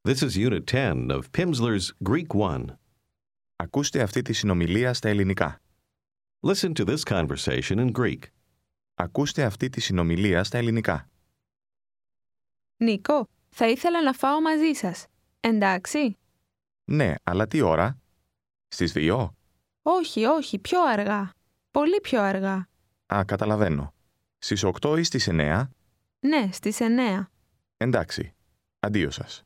This is Unit 10 of Pimsleur's Greek 1. Ακούστε αυτή τη συνομιλία στα ελληνικά. Listen to this conversation in Greek. Ακούστε αυτή τη συνομιλία στα ελληνικά. Νίκο, θα ήθελα να φάω μαζί σας. Εντάξει? Ναι, αλλά τι ώρα? Στις 2? Όχι, πιο αργά. Πολύ πιο αργά. Α, καταλαβαίνω. Στις 8 ή στις 9? Ναι, στις 9. Εντάξει. Αντίο σας.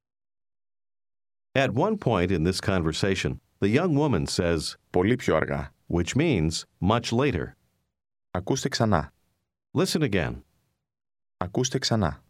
At one point in this conversation, the young woman says, Πολύ πιο αργά. which means much later. Ακούστε ξανά. Listen again. Ακούστε ξανά.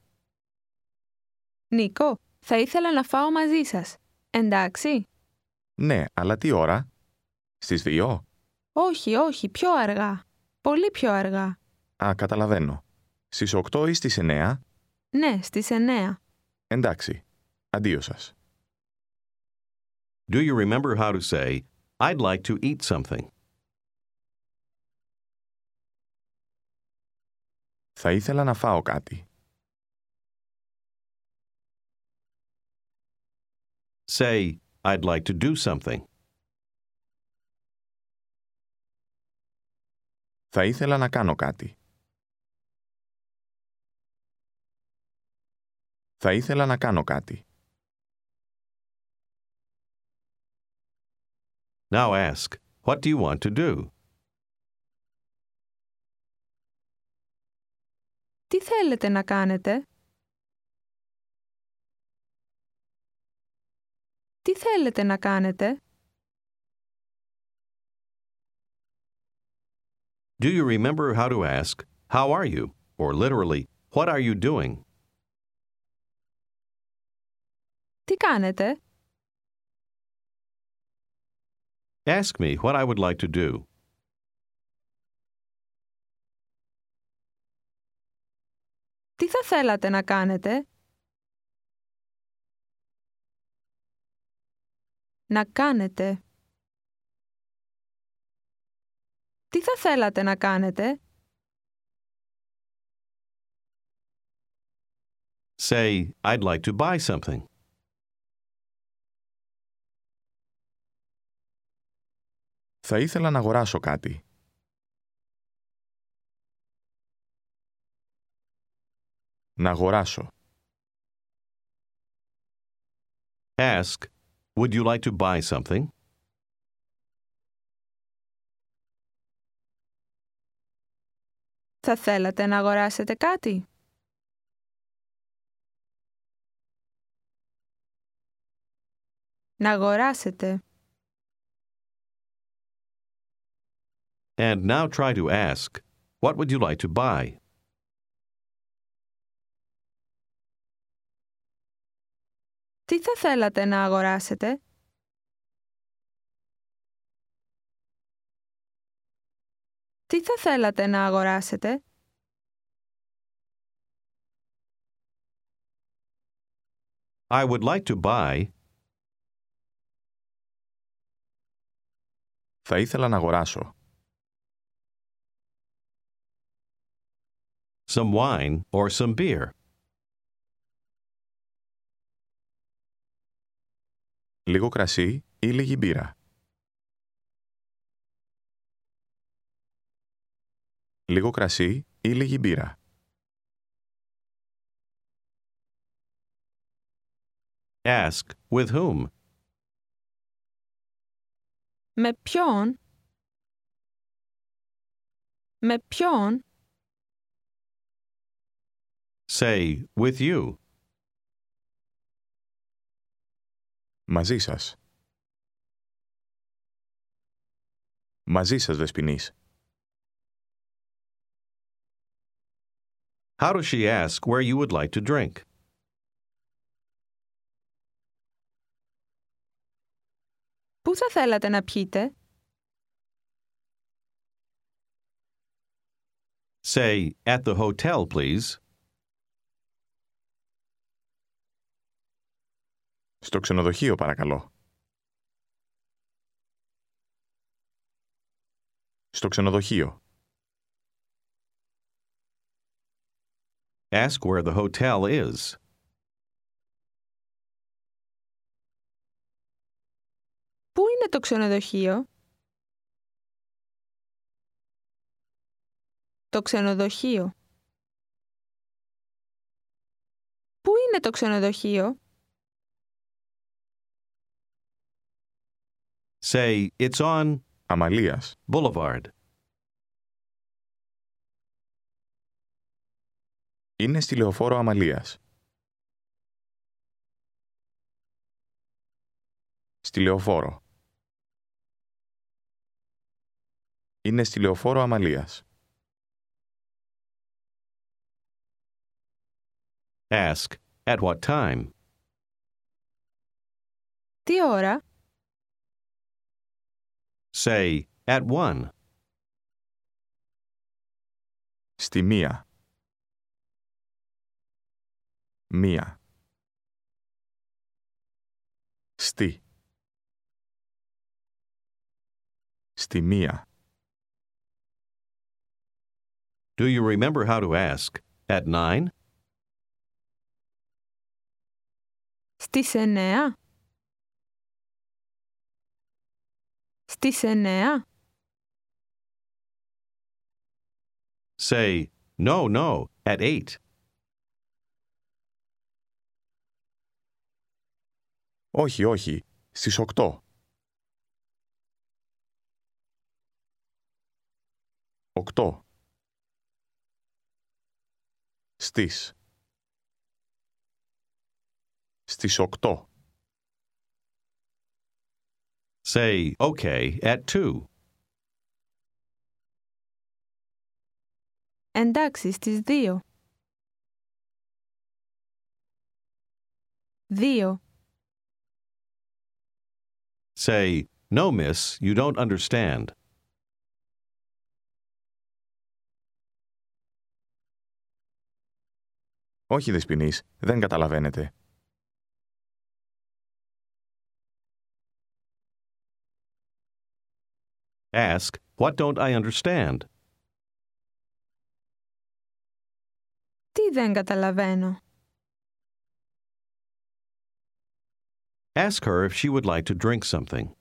Νίκο, θα ήθελα να φάω μαζί σας. Εντάξει? Ναι, αλλά τι ώρα? Στις 2? Όχι, πιο αργά. Πολύ πιο αργά. Α, καταλαβαίνω. Στις 8 ή στις 9? Ναι, στις 9. Εντάξει. Αντίο σας. Do you remember how to say, I'd like to eat something? Θα ήθελα να φάω κάτι. Say, I'd like to do something. Θα ήθελα να κάνω κάτι. Θα ήθελα να κάνω κάτι. Now ask, what do you want to do? Τι θέλετε να κάνετε? Τι θέλετε να κάνετε? Do you remember how to ask, how are you? Or literally, what are you doing? Τι κάνετε? Ask me what I would like to do. Τι θα θέλατε να κάνετε? Να κάνετε. Τι θα θέλατε να κάνετε? Say, I'd like to buy something. Θα ήθελα να αγοράσω κάτι. Να αγοράσω. Ask, would you like to buy something? Θα θέλατε να αγοράσετε κάτι? Να αγοράσετε. And now try to ask, what would you like to buy? Τι θα θέλατε να αγοράσετε? Τι θα θέλατε να αγοράσετε? I would like to buy. Θα ήθελα να αγοράσω. Some wine or some beer. Λίγο κρασί ή λίγη μπύρα. Λίγο κρασί ή λίγη μπύρα. Ask, with whom? Με ποιον? Με ποιον? Say, with you. Μαζί σας. Μαζί σας, Δεσποινής. How does she ask where you would like to drink? Πού θα θέλατε να πιείτε? Say, at the hotel, please. Στο ξενοδοχείο, παρακαλώ. Στο ξενοδοχείο. Ask where the hotel is. το ξενοδοχείο? Το ξενοδοχείο. Πού είναι το ξενοδοχείο? Say, it's on Αμαλίας. Boulevard. Είναι στη λεωφόρο Αμαλίας. Στη λεωφόρο. Είναι στη λεωφόρο Αμαλίας. Ask, at what time? Τι ώρα? Say, at 1. Στη μία. Μία. Στη. Στη μία. Do you remember how to ask? At 9? Στις 9? Στις 9? Say, no, no, at 8. Όχι, όχι. Στις 8. 8. Στις. Στις 8. Say, okay, at 2. Εντάξει, στις 2. 2. Say, no, miss, you don't understand. Όχι, Δεσποινής, δεν καταλαβαίνετε. Ask, what don't I understand? Τι δεν καταλαβαίνω? Ask her if she would like to drink something.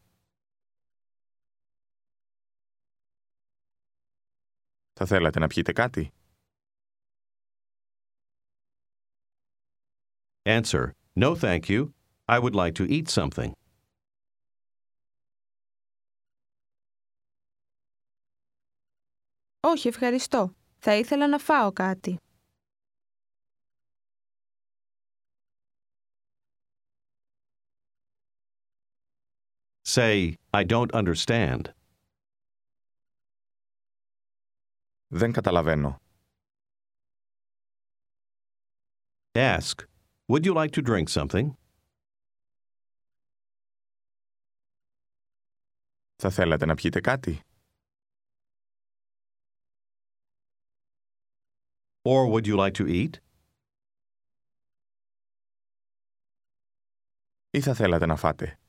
Θα θέλατε να πιείτε κάτι? Answer, no, thank you. I would like to eat something. Όχι, ευχαριστώ. Θα ήθελα να φάω κάτι. Say, I don't understand. Δεν καταλαβαίνω. Ask, would you like to drink something? Θα θέλατε να πιείτε κάτι? Or would you like to eat? Ή θα θέλατε να φάτε?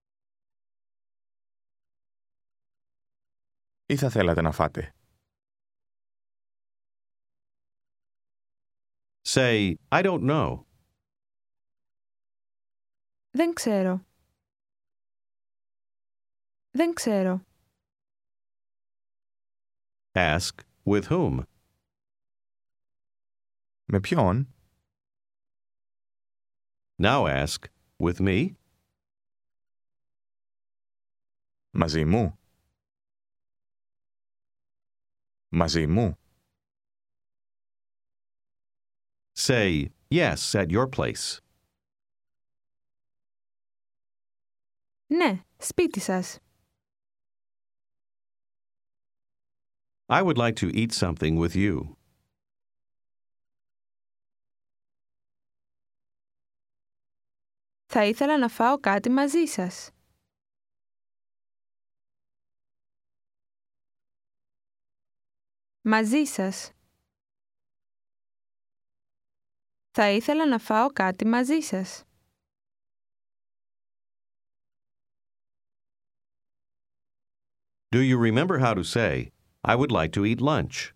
Ή θα θέλατε να φάτε? Say, I don't know. Δεν ξέρω. Δεν ξέρω. Ask, with whom? Με ποιον? Now ask, with me? Μαζί μου. Μαζί μου. Say, yes, at your place. Ναι, σπίτι σας. I would like to eat something with you. Θα ήθελα να φάω κάτι μαζί σας. Μαζί σας. Θα ήθελα να φάω κάτι μαζί σας. Do you remember how to say, I would like to eat lunch?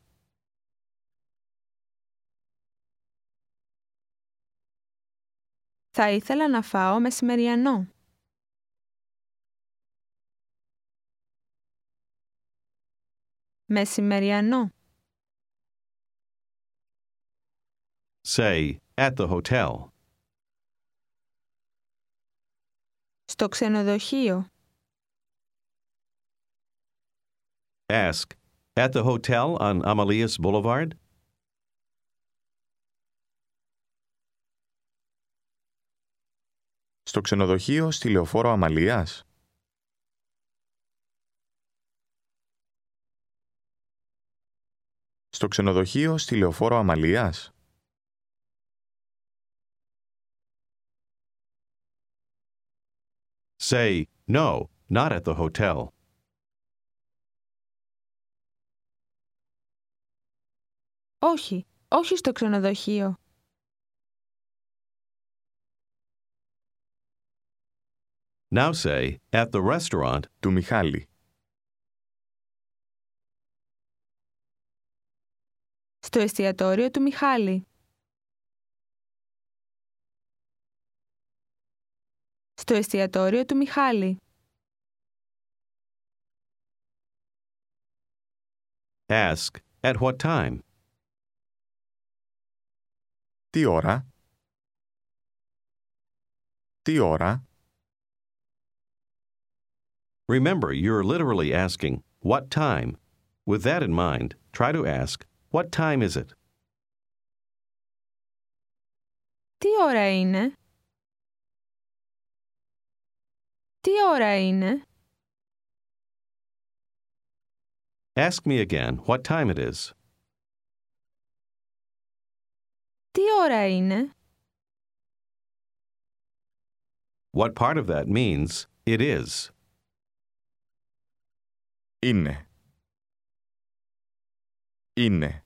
Θα ήθελα να φάω μεσημεριανό. Μεσημεριανό. Say, at the hotel. Στο ξενοδοχείο. Ask, at the hotel on Amalias Boulevard? Στο ξενοδοχείο στη Λεωφόρο Αμαλίας. Στο ξενοδοχείο στη Λεωφόρο Αμαλίας. Say, no, not at the hotel. Όχι, όχι στο ξενοδοχείο. Now say, at the restaurant. Του Μιχάλη. Στο εστιατόριο του Μιχάλη. Στο εστιατόριο του Μιχάλη. Ask, at what time? Τι ώρα? Τι ώρα? Remember, you're literally asking, what time? With that in mind, try to ask, what time is it? Τι ώρα είναι? Τι ώρα είναι? Ask me again what time it is. Τι ώρα είναι? What part of that means it is. Είναι. Είναι.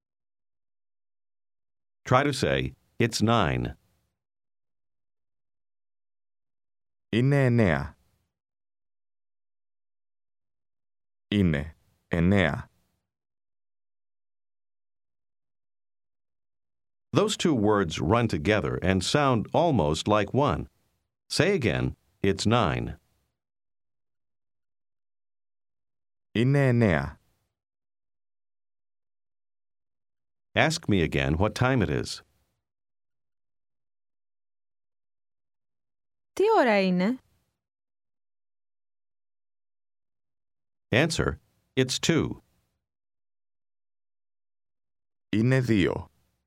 Try to say, it's 9. Είναι 9. Είναι 9. Those two words run together and sound almost like one. Say again, it's 9. Είναι 9. Ask me again what time it is. Τι ώρα είναι? Answer, it's 2. Είναι 2.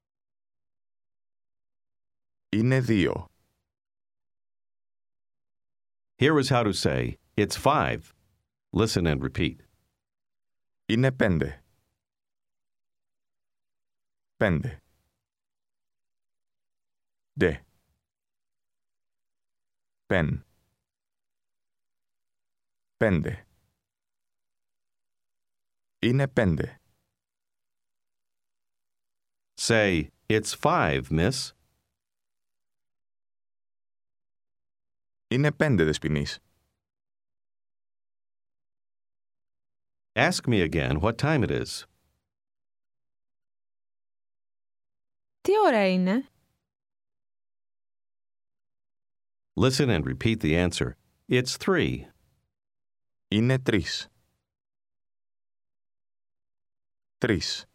Είναι 2. Here is how to say, it's 5. Listen and repeat. Είναι 5. 5. Δε. Πεν. 5. Είναι 5. Say, it's 5, miss. Είναι 5 δεσποινής. Ask me again what time it is. Τι ώρα είναι? Listen and repeat the answer. It's 3. Είναι 3. 3.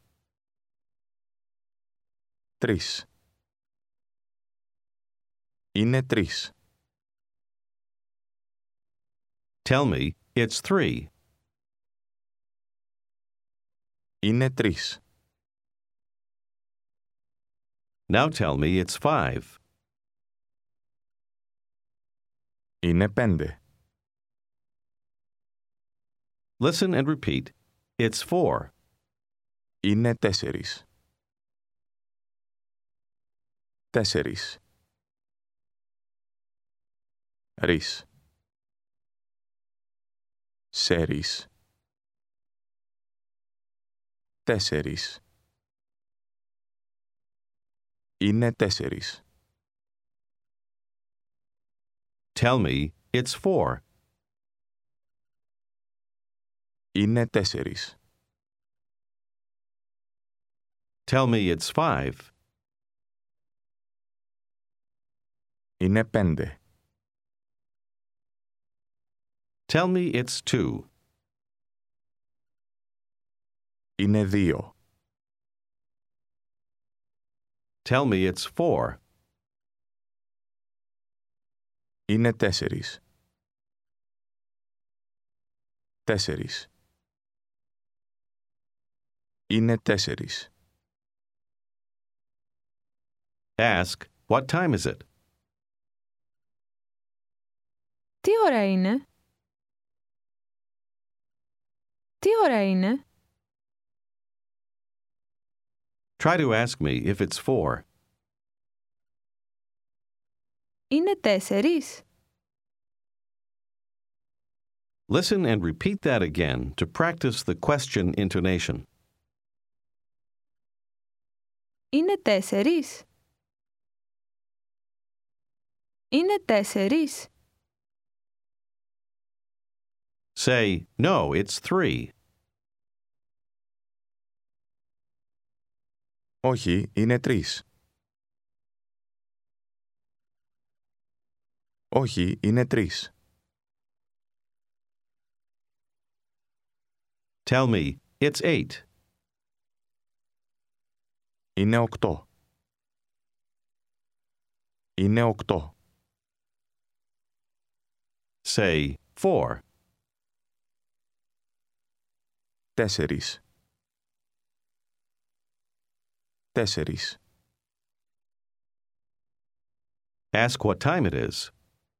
3. Είναι 3. Tell me, it's 3. Είναι 3. Now tell me it's 5. Είναι 5. Listen and repeat. It's 4. Είναι 4. 4. Ρις. Σέρις. 4. Είναι 4. Tell me it's 4. Είναι 4. Tell me it's 5. Είναι 5. Tell me it's 2. Είναι 2. Tell me it's 4. Είναι 4. 4. Είναι 4. Ask, what time is it? Τι ώρα είναι? Τι ώρα είναι? Try to ask me if it's 4. Είναι 4. Listen and repeat that again to practice the question intonation. Είναι 4. Είναι 4. Say, no, it's 3. Όχι, είναι 3. Όχι, είναι 3. Tell me, it's 8. Είναι 8. Είναι 8. Say, 4. 4. 4. Ask what time it is.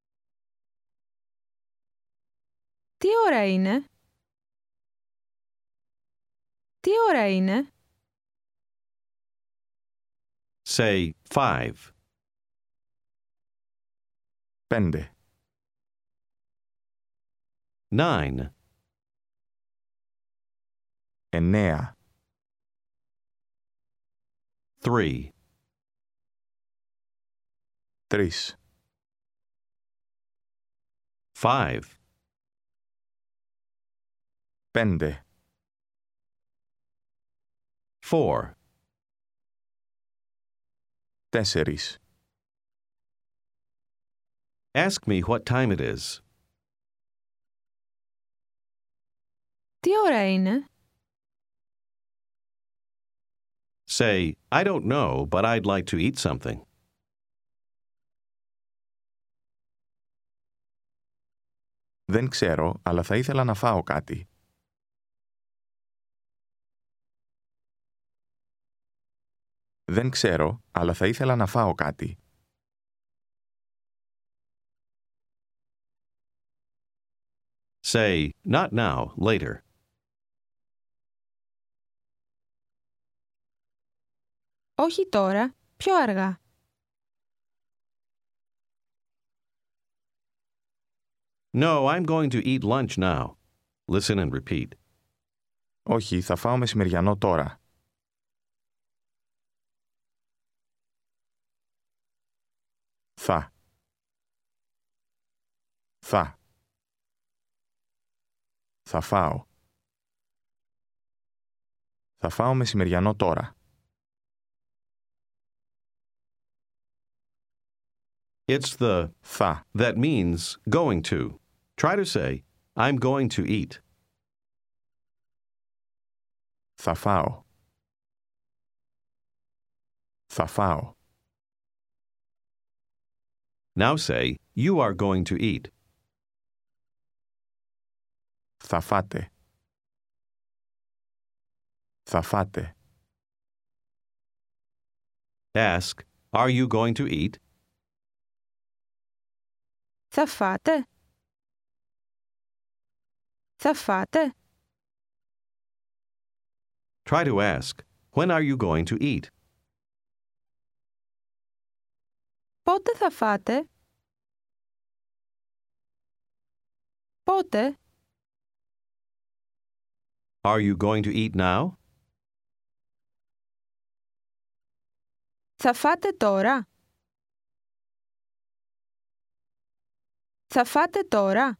Τι ώρα είναι? Τι ώρα είναι? Say, 5. 5. 9. 9. 3. 3. 5. 5. 4. 4. Ask me what time it is. Τι ώρα είναι? Say, I don't know, but I'd like to eat something. Δεν ξέρω, αλλά θα ήθελα να φάω κάτι. Δεν ξέρω, αλλά θα ήθελα να φάω κάτι. Say, not now, later. Όχι τώρα, πιο αργά. No, I'm going to eat lunch now. Listen and repeat. Όχι, θα φάω μεσημεριανό τώρα. Θα. Θα. Θα φάω. Θα φάω μεσημεριανό τώρα. It's the Θα. that means going to. Try to say, I'm going to eat. Θα φάω. Θα φάω. Now say, you are going to eat. Θα φάτε. Θα φάτε. Ask, are you going to eat? Θα φάτε? Θα φάτε? Try to ask, when are you going to eat? Πότε θα φάτε? Πότε? Are you going to eat now? Θα φάτε τώρα? Θα φάτε τώρα?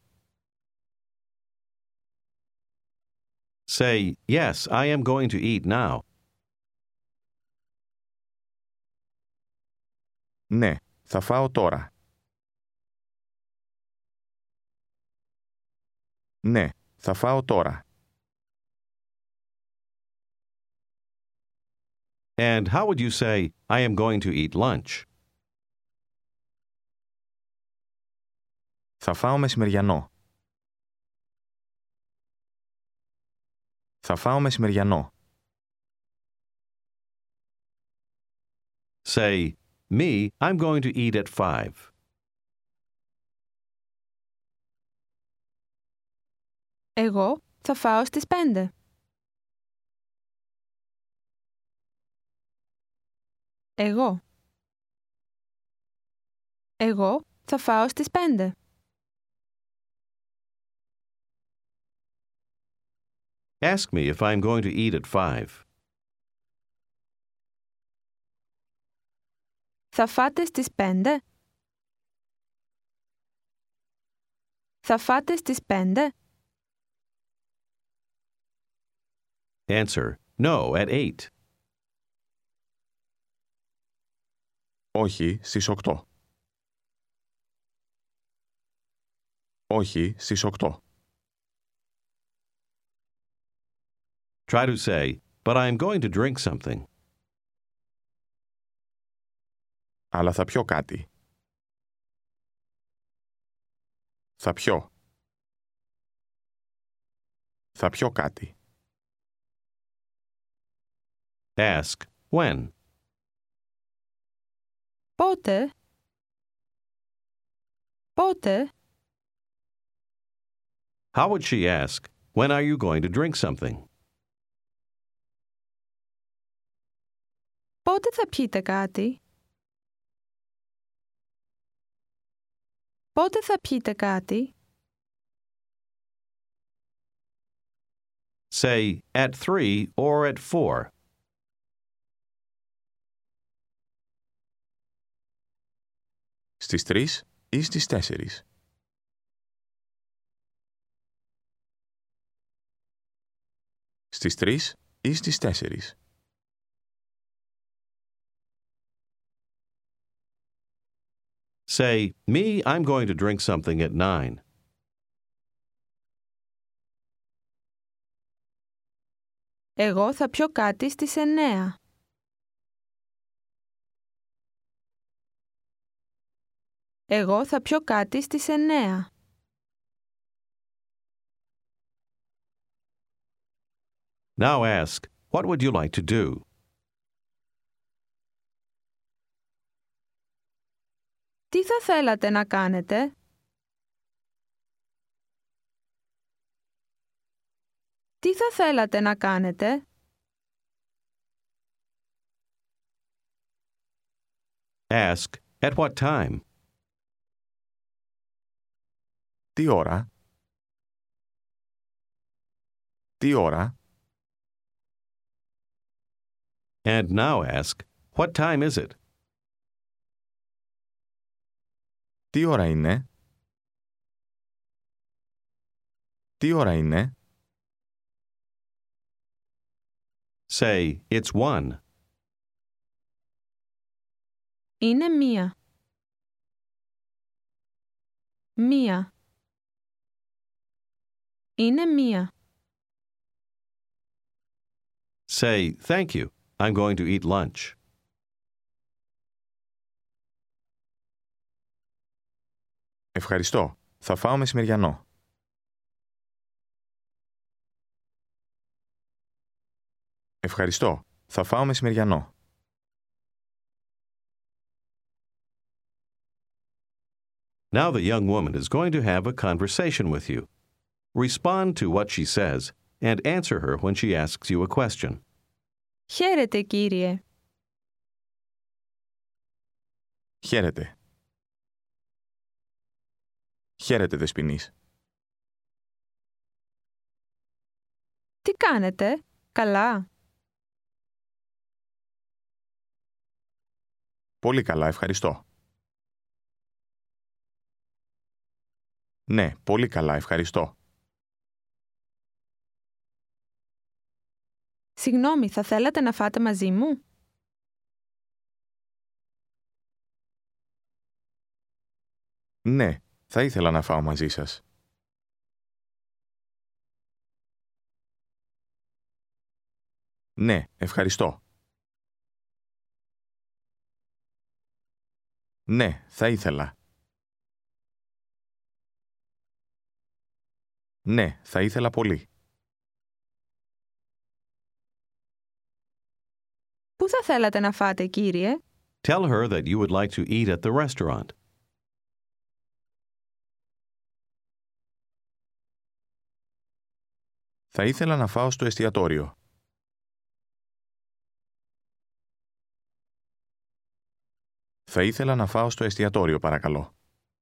Say, yes, I am going to eat now. Ναι, θα φάω τώρα. Ναι, θα φάω τώρα. And how would you say, I am going to eat lunch? Θα φάω μεσημεριανό. Θα φάω μεσημεριανό. Say, me, I'm going to eat at 5. Εγώ θα φάω στις 5. Εγώ θα φάω στις 5. Ask me if I'm going to eat at 5. Θα φάτε στις 5. Θα φάτε στις 5. Answer, no, at 8. Όχι, στις 8. Όχι, στις 8. Try to say, but I'm going to drink something. Αλλά θα πιω κάτι. Θα πιω. Θα πιω κάτι. Ask, when? Πότε? How would she ask, when are you going to drink something? Πότε θα πιείτε κάτι? Πότε θα πιείτε κάτι? Say, at 3 or at 4. Στις 3 ή στις 4. Στις 3 ή στις 4. Say, me, I'm going to drink something at 9. Εγώ θα πιω κάτι στις 9. Εγώ θα πιω κάτι στις 9. Now ask, what would you like to do? Τι θα θέλατε να κάνετε? Τι θα θέλατε να κάνετε? Ask, at what time? Τι ώρα? Τι ώρα? And now ask, what time is it? Τι ώρα είναι? Τι ώρα είναι? Say, it's 1. Είναι 1. 1. Είναι 1. Say, thank you. I'm going to eat lunch. Ευχαριστώ. Θα φάω μεσημεριανό. Ευχαριστώ. Θα φάω μεσημεριανό. Now the young woman is going to have a conversation with you. Respond to what she says and answer her when she asks you a question. Χαίρετε, κύριε. Χαίρετε. Χαίρετε, δεσποινής. Τι κάνετε? Καλά. Πολύ καλά, ευχαριστώ. Ναι, πολύ καλά, ευχαριστώ. Συγγνώμη, θα θέλατε να φάτε μαζί μου? Ναι, θα ήθελα να φάω μαζί σας. Ναι, ευχαριστώ. Ναι, θα ήθελα. Ναι, θα ήθελα πολύ. Πού θα θέλατε να φάτε, κύριε? Tell her that you would like to eat at the restaurant. Θα ήθελα να φάω στο εστιατόριο. Θα ήθελα να φάω στο εστιατόριο, παρακαλώ.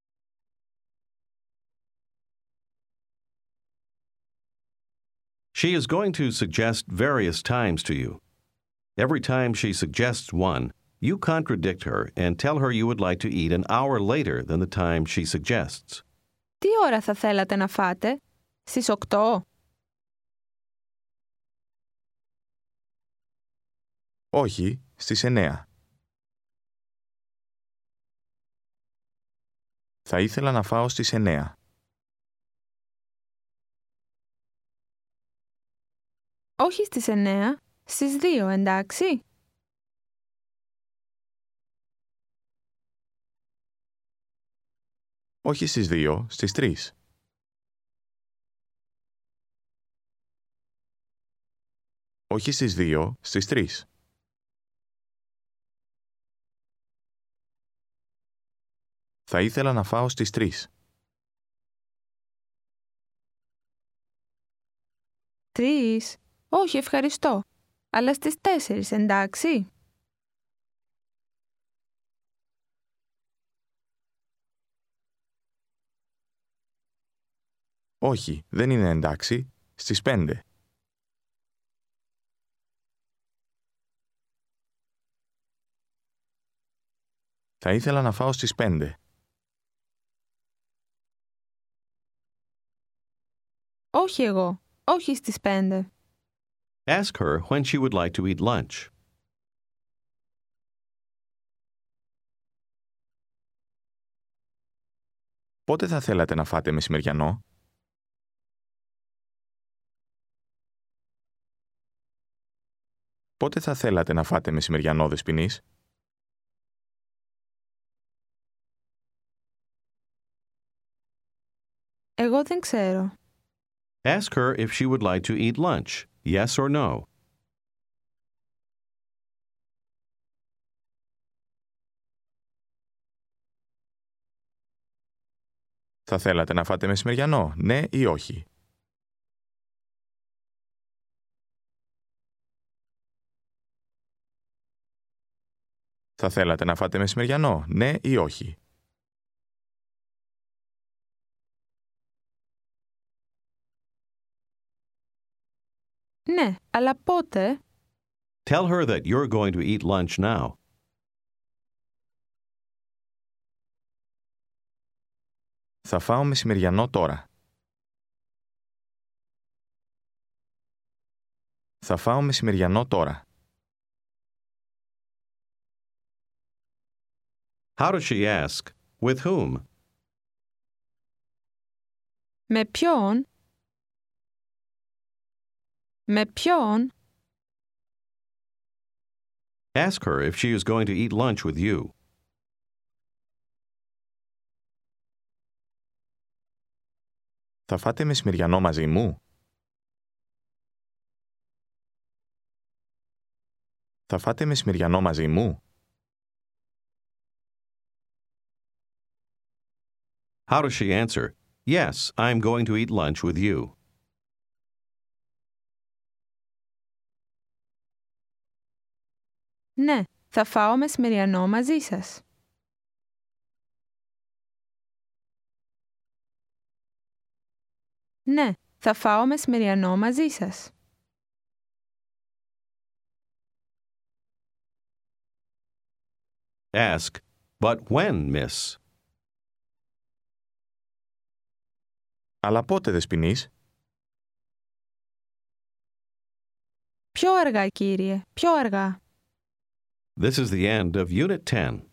She is going to suggest various times to you. Every time she suggests one, you contradict her and tell her you would like to eat an hour later than the time she suggests. Τι ώρα θα θέλατε να φάτε? Στις 8? Όχι, στις 9. Θα ήθελα να φάω στις 9. Όχι στις 9, στις 2, εντάξει? Όχι στις 2, στις 3. Όχι στις 2, στις 3. Θα ήθελα να φάω στις 3. 3? Όχι, ευχαριστώ. Αλλά στις 4, εντάξει? Όχι, δεν είναι εντάξει. Στις 5. Θα ήθελα να φάω στις 5. Όχι εγώ. Όχι στις 5. Ask her when she would like to eat lunch. Πότε θα θέλατε να φάτε μεσημεριανό? Πότε θα θέλατε να φάτε μεσημεριανό, Δεσποινής? Εγώ δεν ξέρω. Ask her if she would like to eat lunch, yes or no. Θα θέλατε να φάτε μεσημεριανό, ναι ή όχι? Θα θέλατε να φάτε μεσημεριανό, ναι ή όχι? Ναι, αλλά πότε? Tell her that you're going to eat lunch now. Θα φάω μεσημεριανό τώρα. Θα φάω μεσημεριανό τώρα. How does she ask? With whom? Με ποιον? Με ποιον? Ask her if she is going to eat lunch with you. Θα φάτε μεσημεριανό μαζί μου? Θα φάτε μεσημεριανό μαζί μου? How does she answer? Yes, I'm going to eat lunch with you. Ναι, θα φάω μεσημεριανό μαζί σας. Ναι, θα φάω μεσημεριανό μαζί σας. Ask, but when, miss? Αλλά πότε, Δεσποινής? Πιο αργά, κύριε, πιο αργά. This is the end of Unit 10.